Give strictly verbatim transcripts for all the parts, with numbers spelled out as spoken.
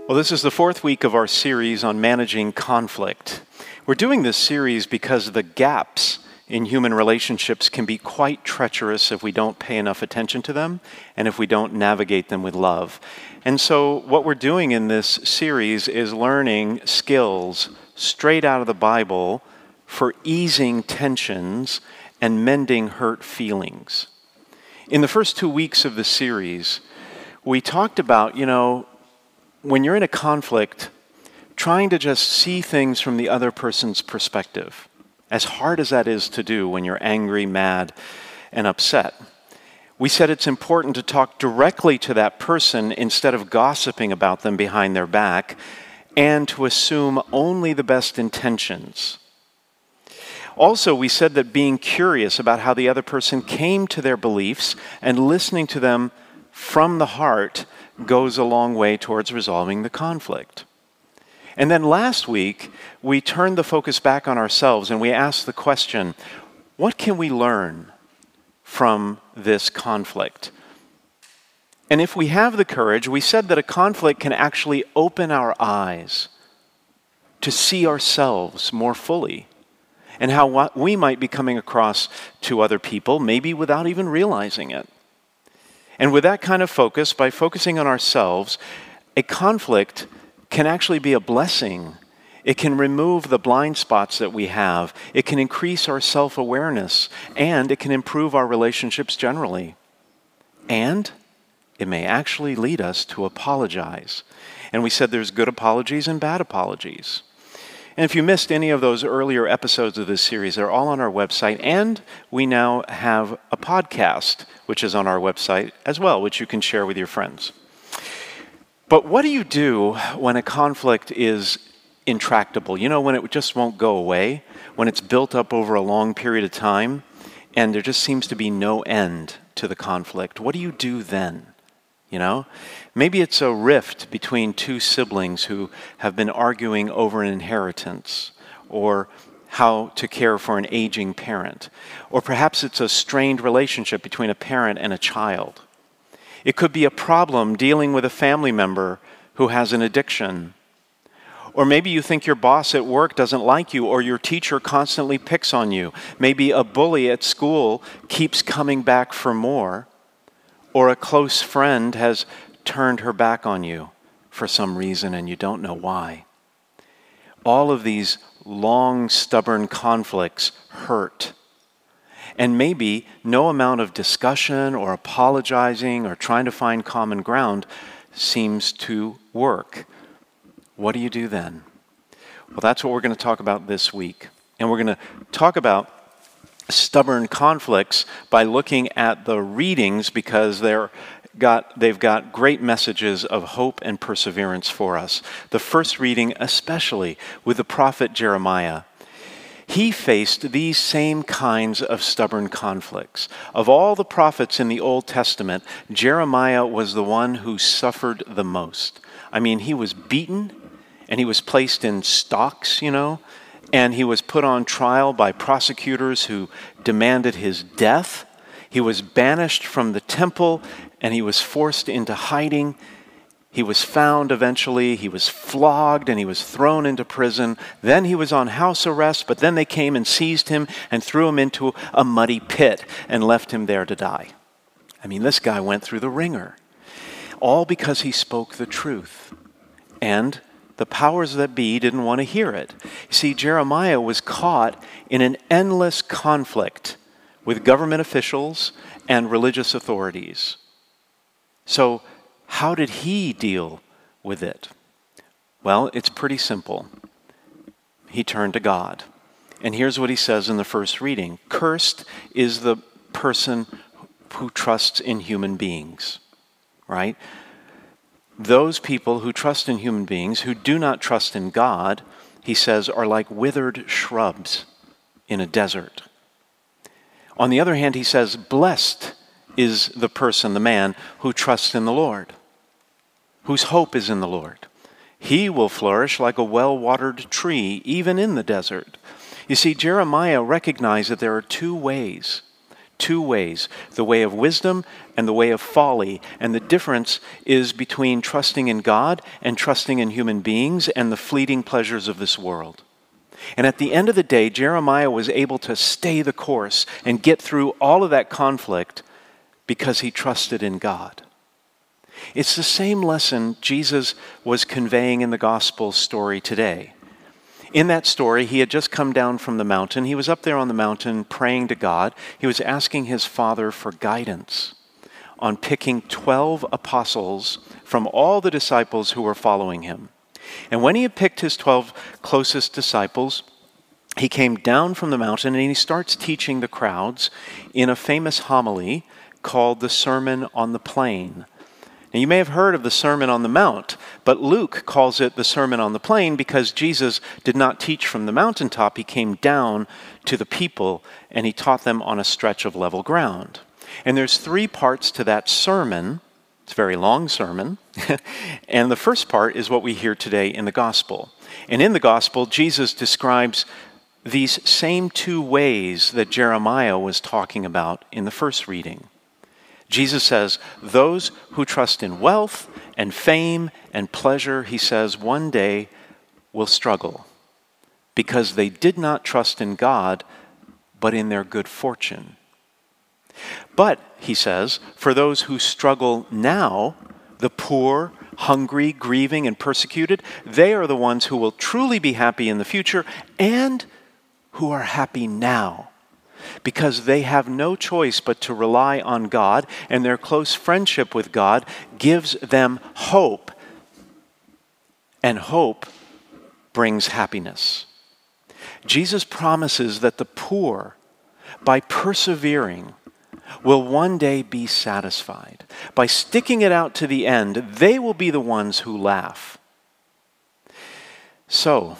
Well, this is the fourth week of our series on managing conflict. We're doing this series because the gaps in human relationships can be quite treacherous if we don't pay enough attention to them and if we don't navigate them with love. And so what we're doing in this series is learning skills straight out of the Bible for easing tensions and mending hurt feelings. In the first two weeks of the series, we talked about, you know, when you're in a conflict, trying to just see things from the other person's perspective, as hard as that is to do when you're angry, mad, and upset. We said it's important to talk directly to that person instead of gossiping about them behind their back, and to assume only the best intentions. Also, we said that being curious about how the other person came to their beliefs and listening to them from the heart goes a long way towards resolving the conflict. And then last week, we turned the focus back on ourselves and we asked the question, what can we learn from this conflict? And if we have the courage, we said that a conflict can actually open our eyes to see ourselves more fully and how we might be coming across to other people, maybe without even realizing it. And with that kind of focus, by focusing on ourselves, a conflict can actually be a blessing. It can remove the blind spots that we have. It can increase our self-awareness, and it can improve our relationships generally. And it may actually lead us to apologize. And we said there's good apologies and bad apologies. And if you missed any of those earlier episodes of this series, they're all on our website, and we now have a podcast, which is on our website as well, which you can share with your friends. But what do you do when a conflict is intractable? You know, when it just won't go away, when it's built up over a long period of time, and there just seems to be no end to the conflict. What do you do then? You know, maybe it's a rift between two siblings who have been arguing over an inheritance or how to care for an aging parent. Or perhaps it's a strained relationship between a parent and a child. It could be a problem dealing with a family member who has an addiction. Or maybe you think your boss at work doesn't like you, or your teacher constantly picks on you. Maybe a bully at school keeps coming back for more. Or a close friend has turned her back on you for some reason and you don't know why. All of these long, stubborn conflicts hurt. And maybe no amount of discussion or apologizing or trying to find common ground seems to work. What do you do then? Well, that's what we're going to talk about this week. And we're going to talk about stubborn conflicts by looking at the readings because they're got, they've got great messages of hope and perseverance for us. The first reading especially with the prophet Jeremiah. He faced these same kinds of stubborn conflicts. Of all the prophets in the Old Testament, Jeremiah was the one who suffered the most. I mean, he was beaten and he was placed in stocks, you know, and he was put on trial by prosecutors who demanded his death. He was banished from the temple and he was forced into hiding. He was found eventually, he was flogged, and he was thrown into prison. Then he was on house arrest, but then they came and seized him and threw him into a muddy pit and left him there to die. I mean, this guy went through the ringer, all because he spoke the truth. And the powers that be didn't want to hear it. You see, Jeremiah was caught in an endless conflict with government officials and religious authorities. So, how did he deal with it? Well, it's pretty simple. He turned to God. And here's what he says in the first reading. Cursed is the person who trusts in human beings, right? Those people who trust in human beings, who do not trust in God, he says, are like withered shrubs in a desert. On the other hand, he says, blessed is the person, the man, who trusts in the Lord, whose hope is in the Lord. He will flourish like a well-watered tree, even in the desert. You see, Jeremiah recognized that there are two ways two ways, the way of wisdom and the way of folly. And the difference is between trusting in God and trusting in human beings and the fleeting pleasures of this world. And at the end of the day, Jeremiah was able to stay the course and get through all of that conflict because he trusted in God. It's the same lesson Jesus was conveying in the gospel story today. In that story, he had just come down from the mountain. He was up there on the mountain praying to God. He was asking his Father for guidance on picking twelve apostles from all the disciples who were following him. And when he had picked his twelve closest disciples, he came down from the mountain and he starts teaching the crowds in a famous homily called the Sermon on the Plain. Now, you may have heard of the Sermon on the Mount, but Luke calls it the Sermon on the Plain because Jesus did not teach from the mountaintop. He came down to the people and he taught them on a stretch of level ground. And there's three parts to that sermon. It's a very long sermon. And the first part is what we hear today in the gospel. And in the gospel, Jesus describes these same two ways that Jeremiah was talking about in the first reading. Jesus says, those who trust in wealth and fame and pleasure, he says, one day will struggle because they did not trust in God, but in their good fortune. But, he says, for those who struggle now, the poor, hungry, grieving, and persecuted, they are the ones who will truly be happy in the future and who are happy now, because they have no choice but to rely on God, and their close friendship with God gives them hope. And hope brings happiness. Jesus promises that the poor, by persevering, will one day be satisfied. By sticking it out to the end, they will be the ones who laugh. So,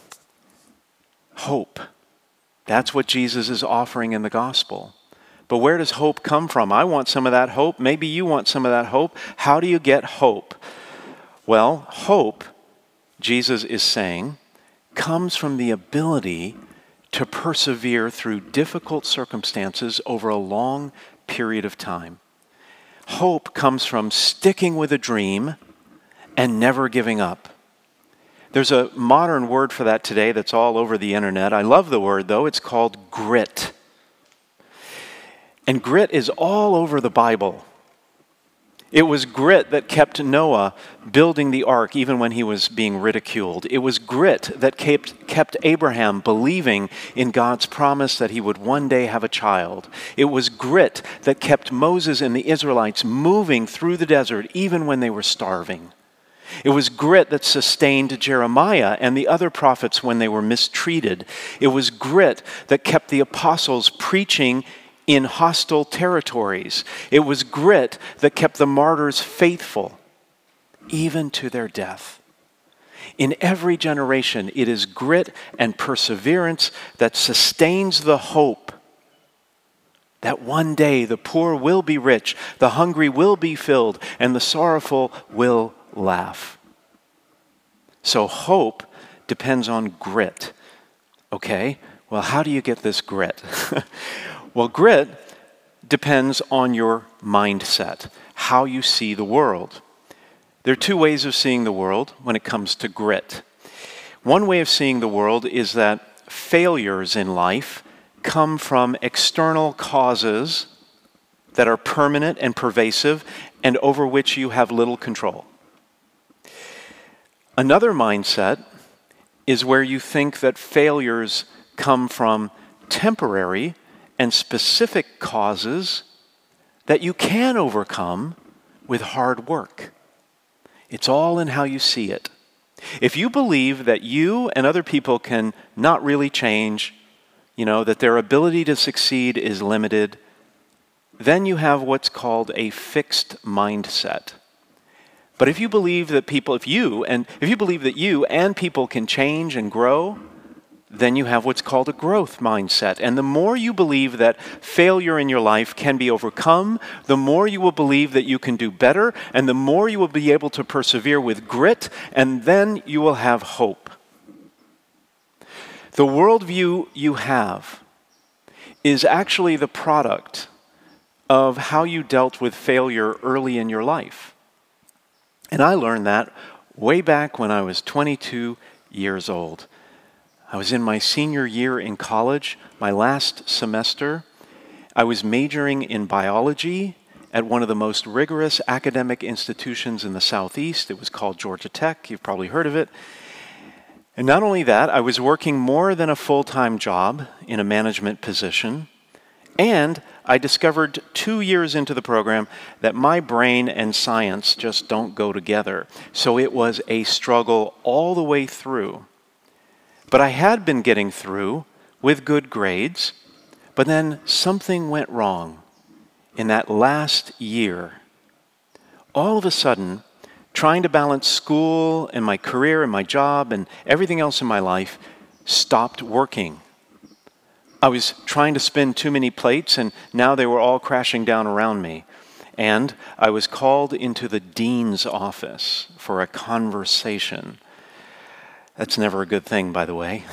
hope. That's what Jesus is offering in the gospel. But where does hope come from? I want some of that hope. Maybe you want some of that hope. How do you get hope? Well, hope, Jesus is saying, comes from the ability to persevere through difficult circumstances over a long period of time. Hope comes from sticking with a dream and never giving up. There's a modern word for that today that's all over the internet. I love the word, though. It's called grit. And grit is all over the Bible. It was grit that kept Noah building the ark even when he was being ridiculed. It was grit that kept, kept Abraham believing in God's promise that he would one day have a child. It was grit that kept Moses and the Israelites moving through the desert even when they were starving. It was grit that sustained Jeremiah and the other prophets when they were mistreated. It was grit that kept the apostles preaching in hostile territories. It was grit that kept the martyrs faithful, even to their death. In every generation, it is grit and perseverance that sustains the hope that one day the poor will be rich, the hungry will be filled, and the sorrowful will laugh. So hope depends on grit. Okay, well, how do you get this grit? Well, grit depends on your mindset, how you see the world. There are two ways of seeing the world when it comes to grit. One way of seeing the world is that failures in life come from external causes that are permanent and pervasive and over which you have little control. Another mindset is where you think that failures come from temporary and specific causes that you can overcome with hard work. It's all in how you see it. If you believe that you and other people can not really change, you know, that their ability to succeed is limited, then you have what's called a fixed mindset. But if you believe that people, if you, and if you believe that you and people can change and grow, then you have what's called a growth mindset. And the more you believe that failure in your life can be overcome, the more you will believe that you can do better, and the more you will be able to persevere with grit, and then you will have hope. The worldview you have is actually the product of how you dealt with failure early in your life. And I learned that way back when I was twenty-two years old. I was in my senior year in college, my last semester. I was majoring in biology at one of the most rigorous academic institutions in the Southeast. It was called Georgia Tech. You've probably heard of it. And not only that, I was working more than a full-time job in a management position. And I discovered two years into the program that my brain and science just don't go together. So it was a struggle all the way through. But I had been getting through with good grades, but then something went wrong in that last year. All of a sudden, trying to balance school and my career and my job and everything else in my life stopped working. I was trying to spin too many plates, and now they were all crashing down around me. And I was called into the dean's office for a conversation. That's never a good thing, by the way.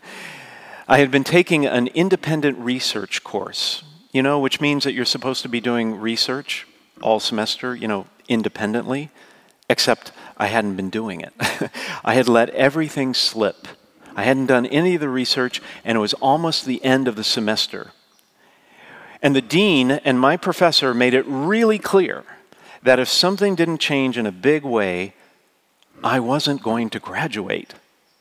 I had been taking an independent research course, you know, which means that you're supposed to be doing research all semester, you know, independently, except I hadn't been doing it. I had let everything slip. I hadn't done any of the research, and it was almost the end of the semester. And the dean and my professor made it really clear that if something didn't change in a big way, I wasn't going to graduate.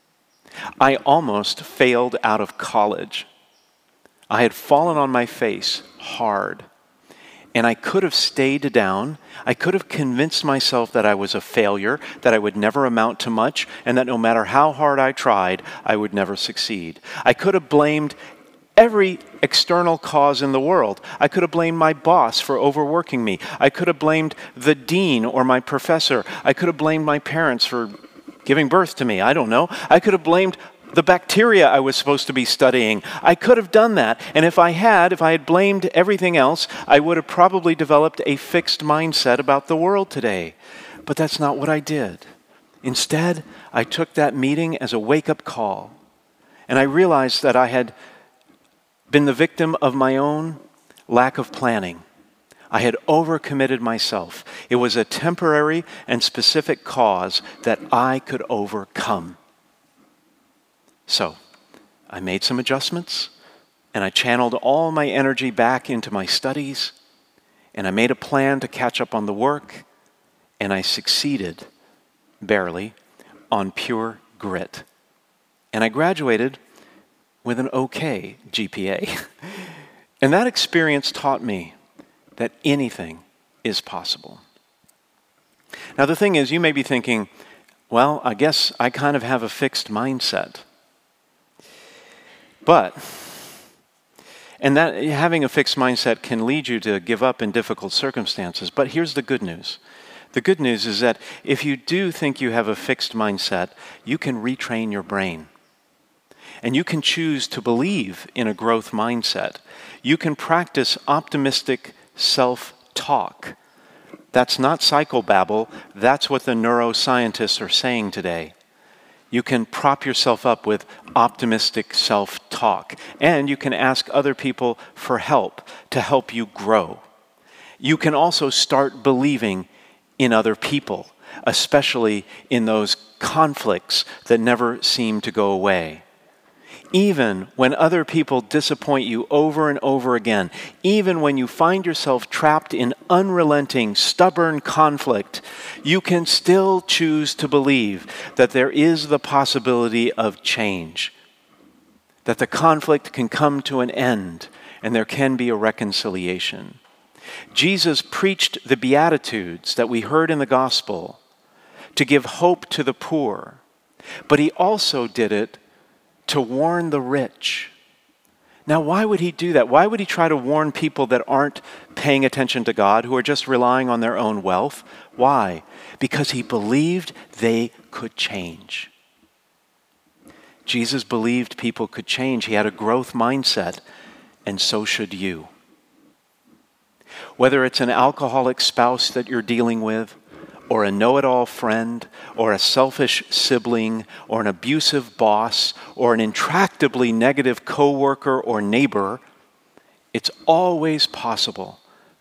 I almost failed out of college. I had fallen on my face hard. And I could have stayed down. I could have convinced myself that I was a failure, that I would never amount to much, and that no matter how hard I tried, I would never succeed. I could have blamed every external cause in the world. I could have blamed my boss for overworking me. I could have blamed the dean or my professor. I could have blamed my parents for giving birth to me. I don't know. I could have blamed the bacteria I was supposed to be studying. I could have done that. And if I had, if I had blamed everything else, I would have probably developed a fixed mindset about the world today. But that's not what I did. Instead, I took that meeting as a wake-up call. And I realized that I had been the victim of my own lack of planning. I had overcommitted myself. It was a temporary and specific cause that I could overcome. So, I made some adjustments, and I channeled all my energy back into my studies, and I made a plan to catch up on the work, and I succeeded, barely, on pure grit. And I graduated with an okay G P A. And that experience taught me that anything is possible. Now the thing is, you may be thinking, well, I guess I kind of have a fixed mindset. But, and that having a fixed mindset can lead you to give up in difficult circumstances. But here's the good news. The good news is that if you do think you have a fixed mindset, you can retrain your brain. And you can choose to believe in a growth mindset. You can practice optimistic self-talk. That's not psychobabble. That's what the neuroscientists are saying today. You can prop yourself up with optimistic self-talk. And you can ask other people for help to help you grow. You can also start believing in other people, especially in those conflicts that never seem to go away. Even when other people disappoint you over and over again, even when you find yourself trapped in unrelenting, stubborn conflict, you can still choose to believe that there is the possibility of change, that the conflict can come to an end and there can be a reconciliation. Jesus preached the Beatitudes that we heard in the gospel to give hope to the poor, but he also did it to warn the rich. Now, why would he do that? Why would he try to warn people that aren't paying attention to God, who are just relying on their own wealth? Why? Because he believed they could change. Jesus believed people could change. He had a growth mindset, and so should you. Whether it's an alcoholic spouse that you're dealing with, or a know-it-all friend, or a selfish sibling, or an abusive boss, or an intractably negative coworker or neighbor, it's always possible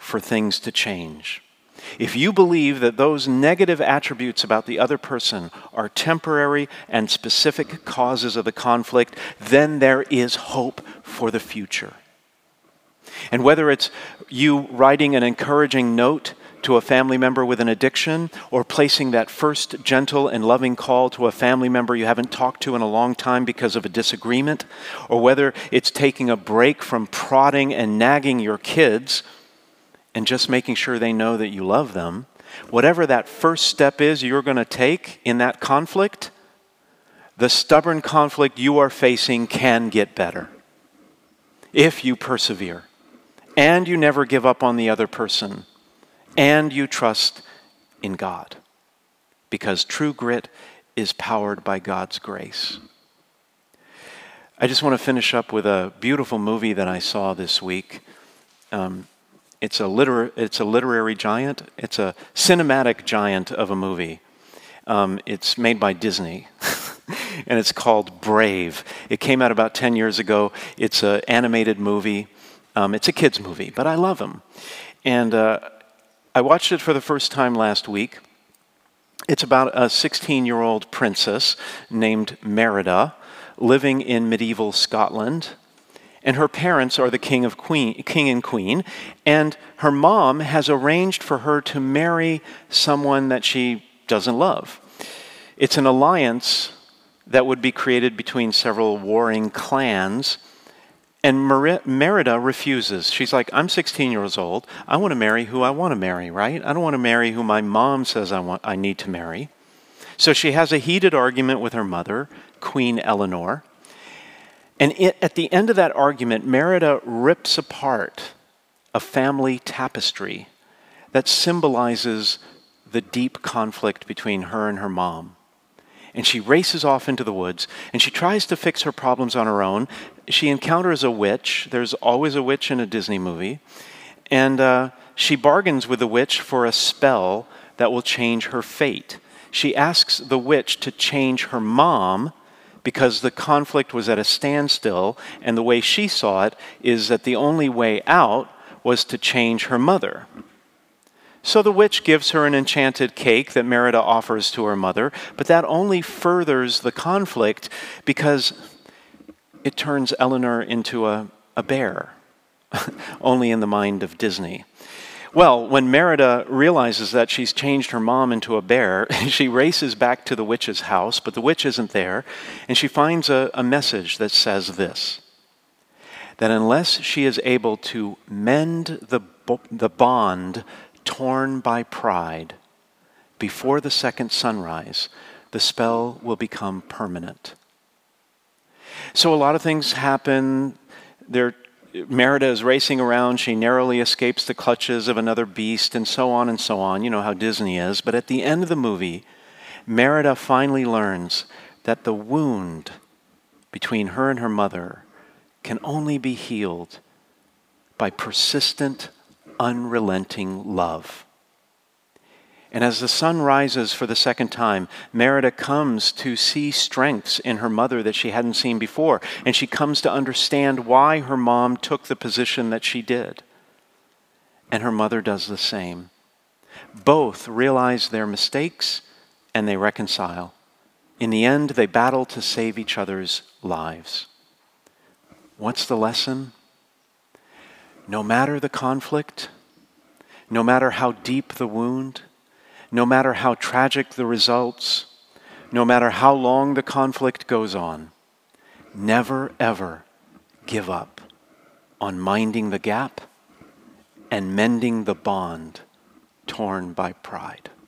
for things to change. If you believe that those negative attributes about the other person are temporary and specific causes of the conflict, then there is hope for the future. And whether it's you writing an encouraging note to a family member with an addiction, or placing that first gentle and loving call to a family member you haven't talked to in a long time because of a disagreement, or whether it's taking a break from prodding and nagging your kids and just making sure they know that you love them, whatever that first step is you're going to take in that conflict, the stubborn conflict you are facing can get better if you persevere and you never give up on the other person and you trust in God, because true grit is powered by God's grace. I just want to finish up with a beautiful movie that I saw this week. Um, it's a liter- it's a literary giant. It's a cinematic giant of a movie. Um, it's made by Disney, and it's called Brave. It came out about ten years ago. It's an animated movie. Um, it's a kid's movie, but I love them. And uh, I watched it for the first time last week. It's about a sixteen-year-old princess named Merida living in medieval Scotland. And her parents are the king of queen, king and queen. And her mom has arranged for her to marry someone that she doesn't love. It's an alliance that would be created between several warring clans. And Mer- Merida refuses. She's like, I'm sixteen years old. I want to marry who I want to marry, right? I don't want to marry who my mom says I want. I need to marry. So she has a heated argument with her mother, Queen Eleanor. And it, at the end of that argument, Merida rips apart a family tapestry that symbolizes the deep conflict between her and her mom. And she races off into the woods, and she tries to fix her problems on her own. She encounters a witch. There's always a witch in a Disney movie. And uh, she bargains with the witch for a spell that will change her fate. She asks the witch to change her mom because the conflict was at a standstill, and the way she saw it is that the only way out was to change her mother. So the witch gives her an enchanted cake that Merida offers to her mother, but that only furthers the conflict because it turns Eleanor into a, a bear, only in the mind of Disney. Well, when Merida realizes that she's changed her mom into a bear, she races back to the witch's house, but the witch isn't there, and she finds a, a message that says this, that unless she is able to mend the, the bond torn by pride before the second sunrise, the spell will become permanent. So a lot of things happen. There, Merida is racing around. She narrowly escapes the clutches of another beast, and so on and so on. You know how Disney is. But at the end of the movie, Merida finally learns that the wound between her and her mother can only be healed by persistent, unrelenting love. And as the sun rises for the second time, Merida comes to see strengths in her mother that she hadn't seen before. And she comes to understand why her mom took the position that she did. And her mother does the same. Both realize their mistakes and they reconcile. In the end, they battle to save each other's lives. What's the lesson? No matter the conflict, no matter how deep the wound, no matter how tragic the results, no matter how long the conflict goes on, never ever give up on minding the gap and mending the bond torn by pride.